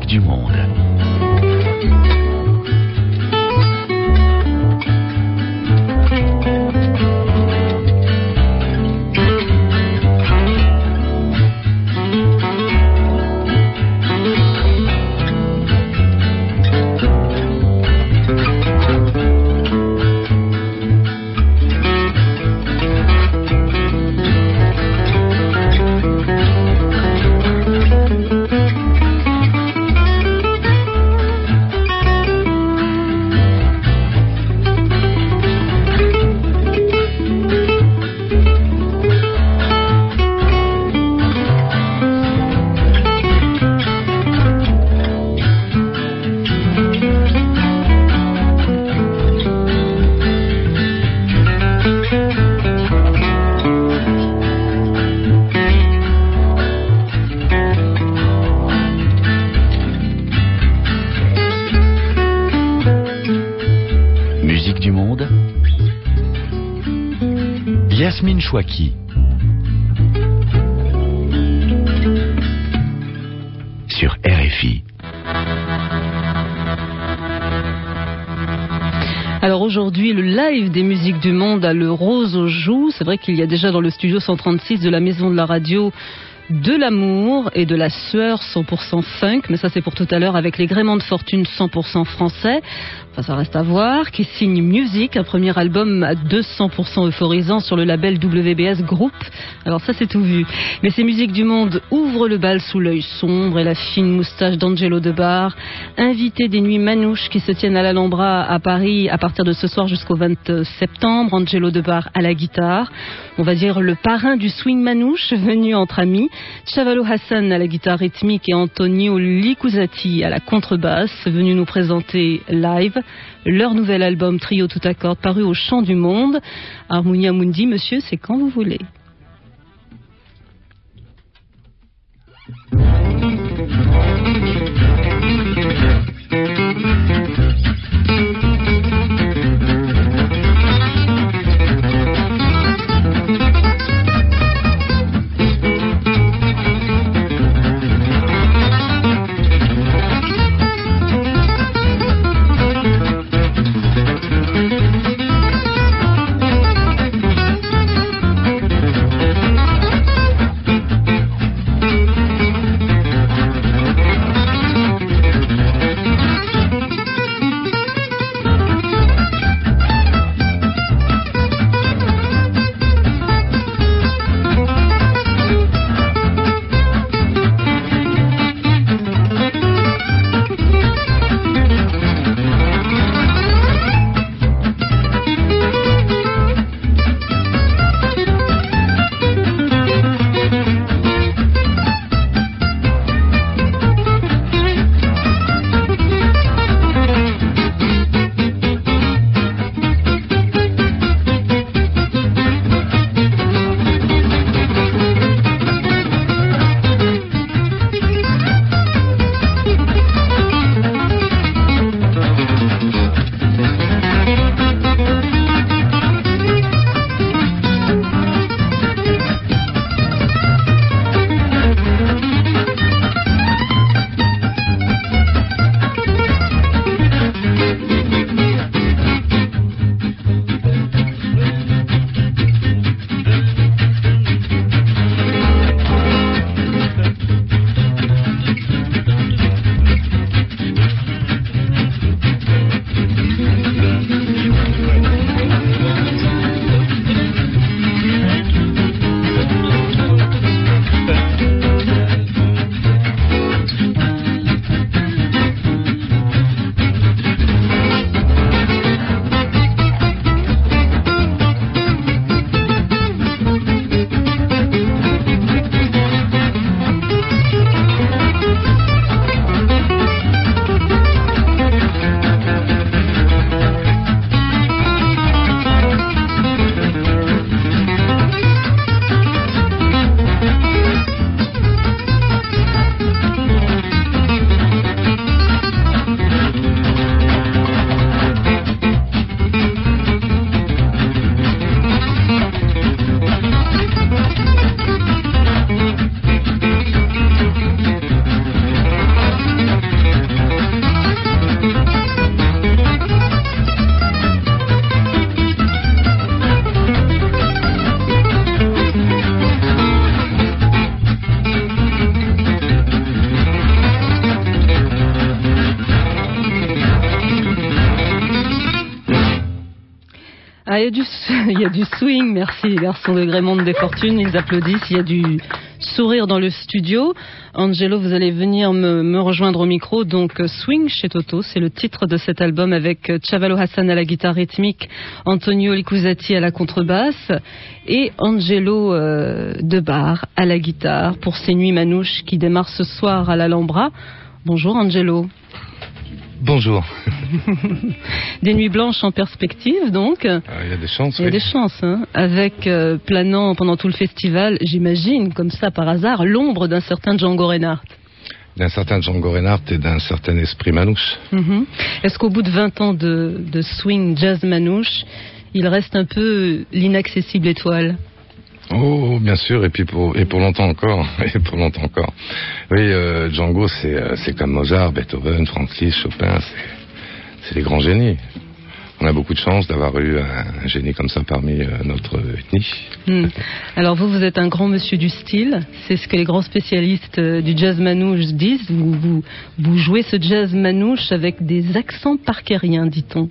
musique du monde. Musique du monde, Yasmine Chouaki. Sur RFI. Alors aujourd'hui, le live des musiques du monde a le rose aux joues. C'est vrai qu'il y a déjà dans le studio 136 de la Maison de la Radio de l'amour et de la sueur 100% funk, mais ça c'est pour tout à l'heure avec les Gréments de Fortune 100% français. Enfin, ça reste à voir, qui signe Music, un premier album à 200% euphorisant sur le label WBS Group. Alors ça c'est tout vu. Mais ces musiques du monde ouvrent le bal sous l'œil sombre et la fine moustache d'Angelo Debar, invité des nuits manouches qui se tiennent à l'Alhambra à Paris à partir de ce soir jusqu'au 20 septembre. Angelo Debar à la guitare, on va dire le parrain du swing manouche venu entre amis. Chavalo Hassan à la guitare rythmique et Antonio Licuzati à la contrebasse, venus nous présenter live leur nouvel album Trio tout à cordes paru au Chant du Monde. Harmonia Mundi, monsieur, c'est quand vous voulez. Ah, il y a du swing, merci les garçons de Grémonde des Fortunes, ils applaudissent, il y a du sourire dans le studio. Angelo, vous allez venir me rejoindre au micro, donc Swing chez Toto, c'est le titre de cet album avec Chavalo Hassan à la guitare rythmique, Antonio Licuzati à la contrebasse et Angelo Debar à la guitare pour ces nuits manouches qui démarrent ce soir à l'Alhambra. Bonjour Angelo. Bonjour. Des nuits blanches en perspective, donc. Il y a des chances, Il y a des chances, hein. Avec planant pendant tout le festival, j'imagine, comme ça par hasard, l'ombre d'un certain Django Reinhardt. D'un certain Django Reinhardt et d'un certain esprit manouche. Est-ce qu'au bout de 20 ans de swing jazz manouche, il reste un peu l'inaccessible étoile? Oh, bien sûr, et pour longtemps encore, Oui, Django, c'est comme Mozart, Beethoven, Franz Liszt, Chopin, c'est les grands génies. On a beaucoup de chance d'avoir eu un génie comme ça parmi notre ethnie. Alors vous êtes un grand monsieur du style, c'est ce que les grands spécialistes du jazz manouche disent. Vous jouez ce jazz manouche avec des accents parkériens, dit-on.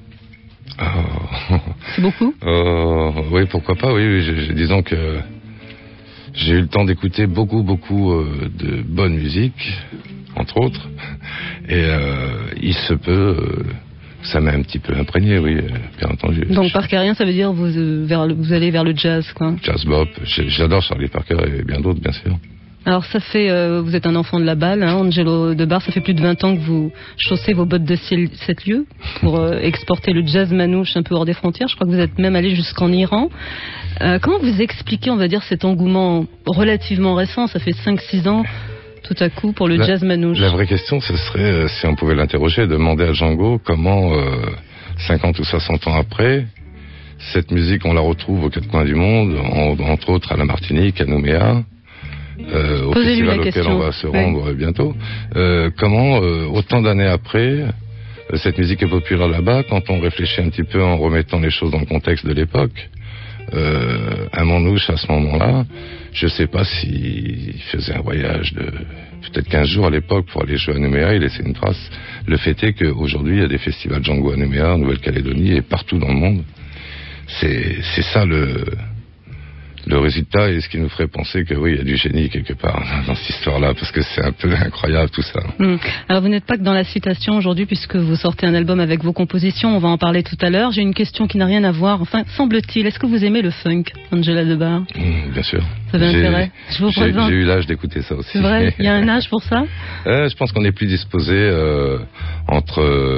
Oh. C'est beaucoup? Oui, pourquoi pas, oui. Disons que j'ai eu le temps d'écouter beaucoup de bonne musique, entre autres, et il se peut, ça m'a un petit peu imprégné, oui, bien entendu. Donc parkerien, ça veut dire vous allez vers le jazz, quoi. Jazz bop, j'adore Charlie Parker et bien d'autres, bien sûr. Alors ça fait, vous êtes un enfant de la balle, hein, Angelo Debar, ça fait plus de 20 ans que vous chaussez vos bottes de 7 lieues pour exporter le jazz manouche un peu hors des frontières. Je crois que vous êtes même allé jusqu'en Iran. Comment vous expliquez, on va dire, cet engouement relativement récent, ça fait 5-6 ans tout à coup pour le jazz manouche? La vraie question, ce serait, si on pouvait l'interroger, demander à Django comment, 50 ou 60 ans après, cette musique, on la retrouve aux quatre coins du monde, entre autres à la Martinique, à Nouméa, au festival auquel on va se rendre bientôt. Comment, autant d'années après, cette musique est populaire là-bas, quand on réfléchit un petit peu en remettant les choses dans le contexte de l'époque, un manouche à ce moment-là, je ne sais pas s'il faisait un voyage de peut-être 15 jours à l'époque pour aller jouer à Nouméa, il laissait une trace. Le fait est qu'aujourd'hui, il y a des festivals Django à Nouméa, en Nouvelle-Calédonie et partout dans le monde. C'est ça le résultat et ce qui nous ferait penser que oui, il y a du génie quelque part dans cette histoire-là, parce que c'est un peu incroyable tout ça. Alors vous n'êtes pas que dans la citation aujourd'hui, puisque vous sortez un album avec vos compositions, on va en parler tout à l'heure. J'ai une question qui n'a rien à voir, enfin, semble-t-il, est-ce que vous aimez le funk, Angela Debar? Bien sûr. Ça avait intérêt. Je vous présente. J'ai eu l'âge d'écouter ça aussi. C'est vrai? Il y a un âge pour ça? Je pense qu'on est plus disposé entre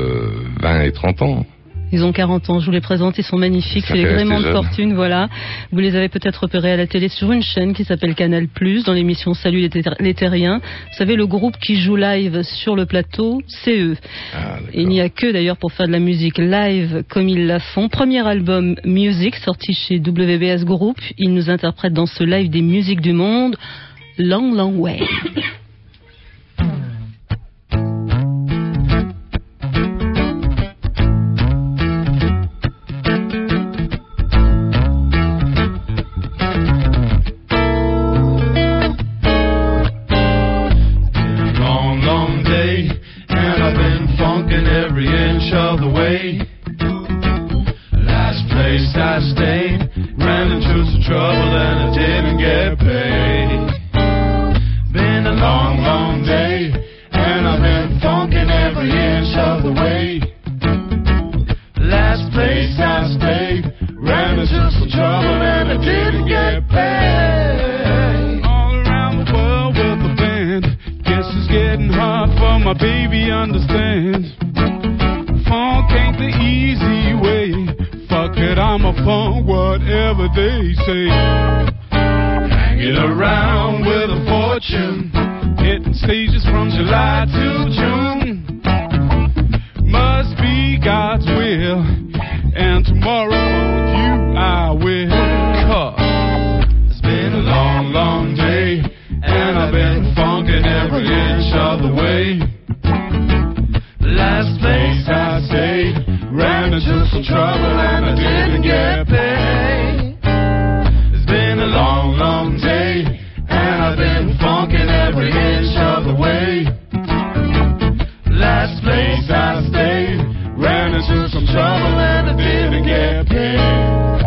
20 et 30 ans. Ils ont 40 ans, je vous les présente, ils sont magnifiques, c'est les Grémonde de Fortune, voilà. Vous les avez peut-être repérés à la télé sur une chaîne qui s'appelle Canal+, dans l'émission Salut les Terriens. Vous savez, le groupe qui joue live sur le plateau, c'est eux. Et il n'y a que d'ailleurs pour faire de la musique live comme ils la font. Premier album Music, sorti chez WBS Group. Ils nous interprètent dans ce live des musiques du monde, Long Long Way. Ran into some trouble and I didn't get paid.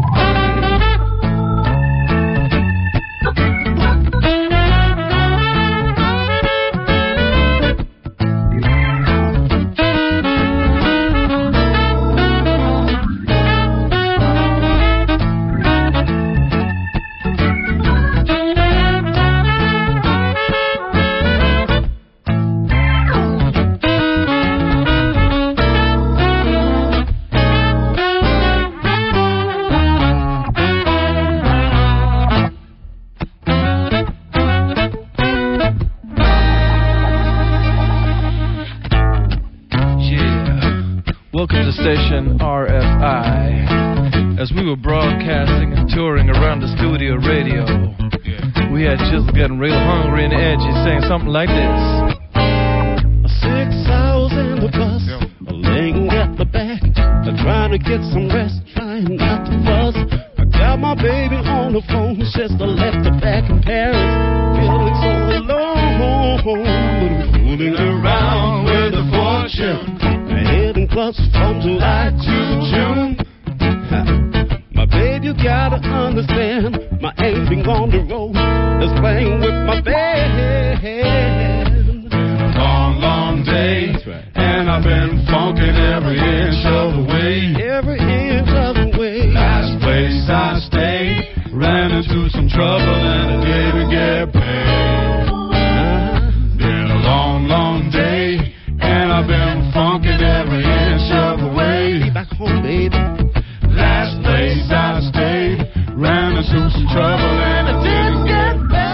Welcome to station RFI. As we were broadcasting and touring around the studio radio, we had Jizzle getting real hungry and edgy, saying something like this. 6 hours in the bus, laying at the back, trying to get some rest, trying not to fuss. I got my baby on the phone, sister left her back in Paris, feeling so alone, but I'm fooling around with a fortune, hitting clubs from July to June. My baby, you gotta understand, my aiming on the road is playing with my band. Long, long day, and I've been funking every inch of the way. Every inch of the way. Last place I stayed, ran into some trouble and I didn't get paid. Been a long, long day, and I've been funking every inch of the way. Be back home, baby. Last place I stayed, ran into some trouble and I didn't get paid.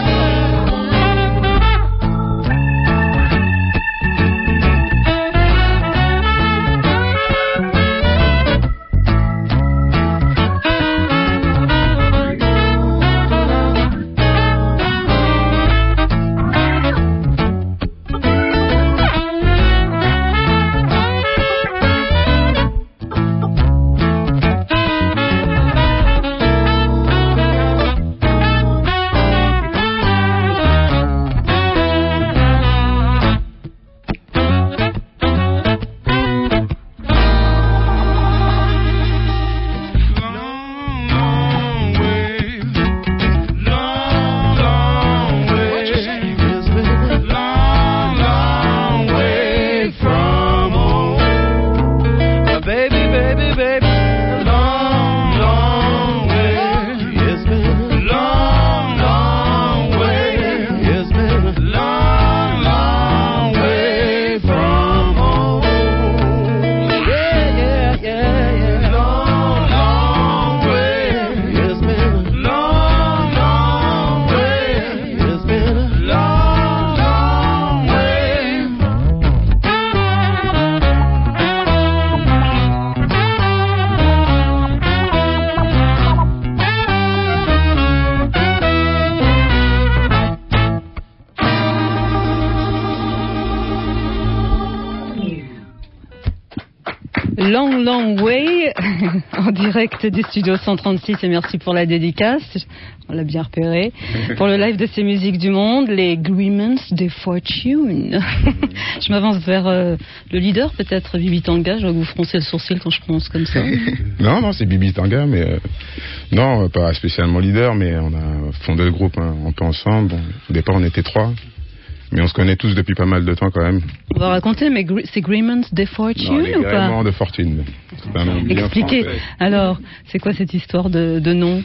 Long Long Way, en direct du studio 136, et merci pour la dédicace, on l'a bien repéré, pour le live de ces musiques du monde, les Greymans de Fortune. Je m'avance vers le leader, peut-être Bibi Tanga, je vois que vous froncez le sourcil quand je prononce comme ça. Non, c'est Bibi Tanga, mais non, pas spécialement leader, mais on a fondé le groupe un peu ensemble. Bon, au départ, on était 3. Mais on se connaît tous depuis pas mal de temps quand même. On va raconter, mais c'est Greymans de Fortune ou pas? Greymans de Fortune. C'est un nom bien Expliquez. français. Alors, c'est quoi cette histoire de nom?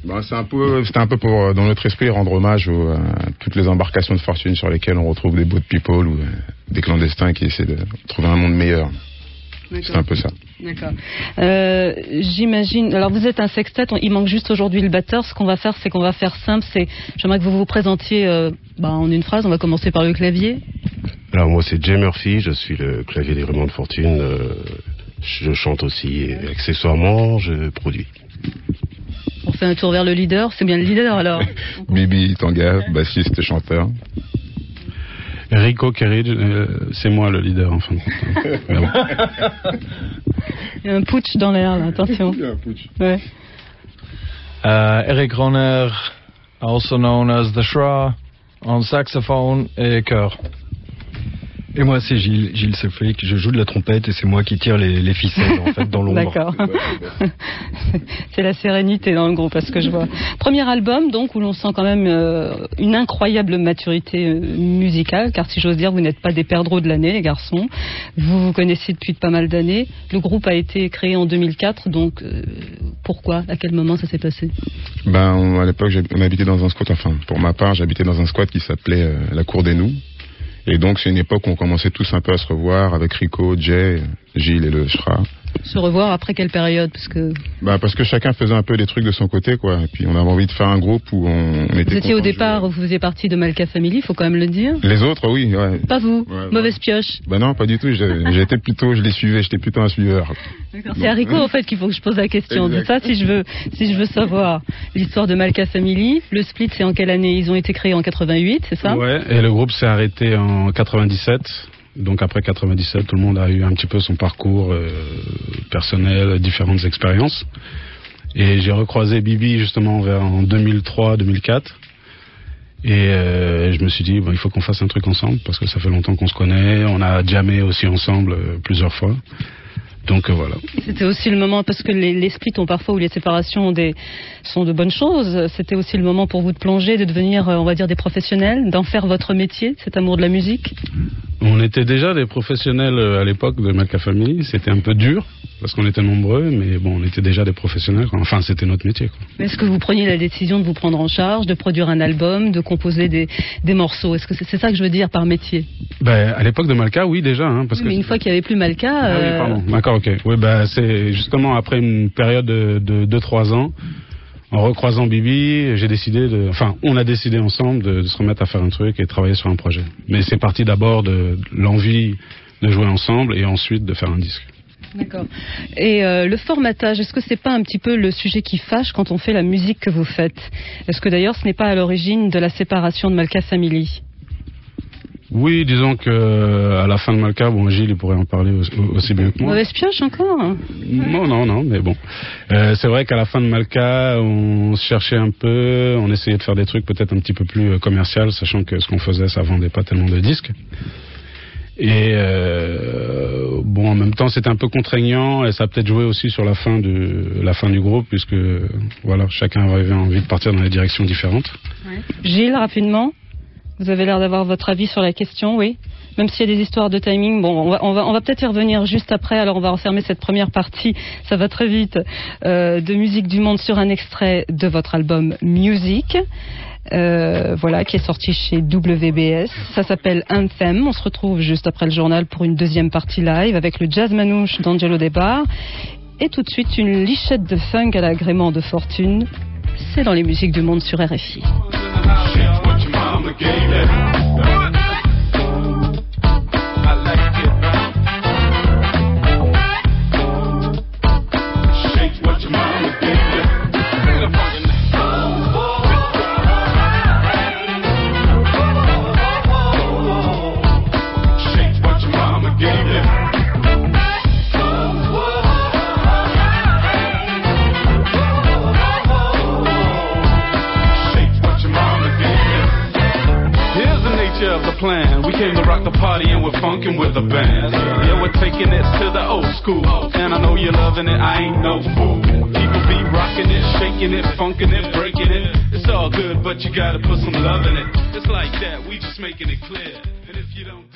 C'était un peu pour, dans notre esprit, rendre hommage à toutes les embarcations de fortune sur lesquelles on retrouve des boat people ou des clandestins qui essaient de trouver un monde meilleur. C'est un peu ça. D'accord. J'imagine. Alors vous êtes un sextet. Il manque juste aujourd'hui le batteur. Ce qu'on va faire, c'est qu'on va faire simple. J'aimerais que vous vous présentiez en une phrase. On va commencer par le clavier. Alors moi c'est Jay Murphy. Je suis le clavier des Greymans de Fortune. Je chante aussi et accessoirement je produis. On fait un tour vers le leader. C'est bien le leader alors. Bibi Tanga, bassiste, chanteur. Rico Kerridge, c'est moi le leader en fin de compte. Il y a un putsch dans l'air là, attention. Il y a un putsch. Ouais. Eric Ronner, also known as The Shra, en saxophone et chœur. Et moi c'est Gilles Seflick, je joue de la trompette et c'est moi qui tire les ficelles en fait dans l'ombre. D'accord. C'est la sérénité dans le groupe, parce que je vois. Premier album donc où l'on sent quand même une incroyable maturité musicale, car si j'ose dire vous n'êtes pas des perdreaux de l'année les garçons. Vous vous connaissez depuis pas mal d'années. Le groupe a été créé en 2004, donc pourquoi? À quel moment ça s'est passé? À l'époque on habitait dans un squat, enfin pour ma part j'habitais dans un squat qui s'appelait la Cour des Nous. Et donc c'est une époque où on commençait tous un peu à se revoir avec Rico, Jay, Gilles et le Shra. Se revoir après quelle période? Parce que chacun faisait un peu des trucs de son côté, quoi. Et puis on avait envie de faire un groupe où on était. Vous étiez au départ, vous faisiez partie de Malka Family, il faut quand même le dire. Les autres, oui. Ouais. Pas vous, mauvaise pioche. Non, pas du tout. Je les suivais, j'étais plutôt un suiveur. D'accord. C'est Haricot en fait qu'il faut que je pose la question. C'est ça si je veux savoir l'histoire de Malka Family. Le split, c'est en quelle année? Ils ont été créés en 88, c'est ça? Ouais. Et le groupe s'est arrêté en 97. Donc après 97, tout le monde a eu un petit peu son parcours personnel, différentes expériences. Et j'ai recroisé Bibi justement en 2003-2004. Et je me suis dit, il faut qu'on fasse un truc ensemble parce que ça fait longtemps qu'on se connaît. On a jammé aussi ensemble plusieurs fois. Donc voilà. C'était aussi le moment, parce que les splits ont parfois, ou les séparations sont de bonnes choses. C'était aussi le moment pour vous de plonger, de devenir, on va dire, des professionnels, d'en faire votre métier, cet amour de la musique. On était déjà des professionnels à l'époque de Malka Family. C'était un peu dur parce qu'on était nombreux, mais bon, on était déjà des professionnels. Enfin, c'était notre métier, quoi. Est-ce que vous preniez la décision de vous prendre en charge, de produire un album, de composer des morceaux? Est-ce que c'est ça que je veux dire par métier? À l'époque de Malka, oui, déjà. Parce mais une fois qu'il n'y avait plus Malka... Ah oui, pardon. D'accord, ok. Oui, c'est justement après une période de 2-3 ans, en recroisant Bibi, on a décidé ensemble de se remettre à faire un truc et de travailler sur un projet. Mais c'est parti d'abord de l'envie de jouer ensemble et ensuite de faire un disque. D'accord. Et le formatage, est-ce que c'est pas un petit peu le sujet qui fâche quand on fait la musique que vous faites? Est-ce que d'ailleurs ce n'est pas à l'origine de la séparation de Malka Family? Oui, disons que à la fin de Malka, Gilles il pourrait en parler aussi bien que moi. Mauvaise pioche encore? Non, mais bon. C'est vrai qu'à la fin de Malka, on se cherchait un peu, on essayait de faire des trucs peut-être un petit peu plus commercial, sachant que ce qu'on faisait, ça vendait pas tellement de disques. Et en même temps, c'était un peu contraignant et ça a peut-être joué aussi sur la fin du groupe, puisque voilà, chacun avait envie de partir dans des directions différentes. Ouais. Gilles, rapidement. Vous avez l'air d'avoir votre avis sur la question, oui. Même s'il y a des histoires de timing, on va peut-être y revenir juste après. Alors on va refermer cette première partie, ça va très vite, de Musique du Monde sur un extrait de votre album Music, qui est sorti chez WBS. Ça s'appelle Anthem. On se retrouve juste après le journal pour une deuxième partie live avec le jazz manouche d'Angelo Debar. Et tout de suite une lichette de funk à l'agrément de Fortune. C'est dans les Musiques du Monde sur RFI. Plan. We came to rock the party and we're funkin' with the band. Yeah, we're taking it to the old school. And I know you're loving it, I ain't no fool. People be rocking it, shaking it, funkin' it, breaking it. It's all good, but you gotta put some love in it. It's like that, we just making it clear. And if you don't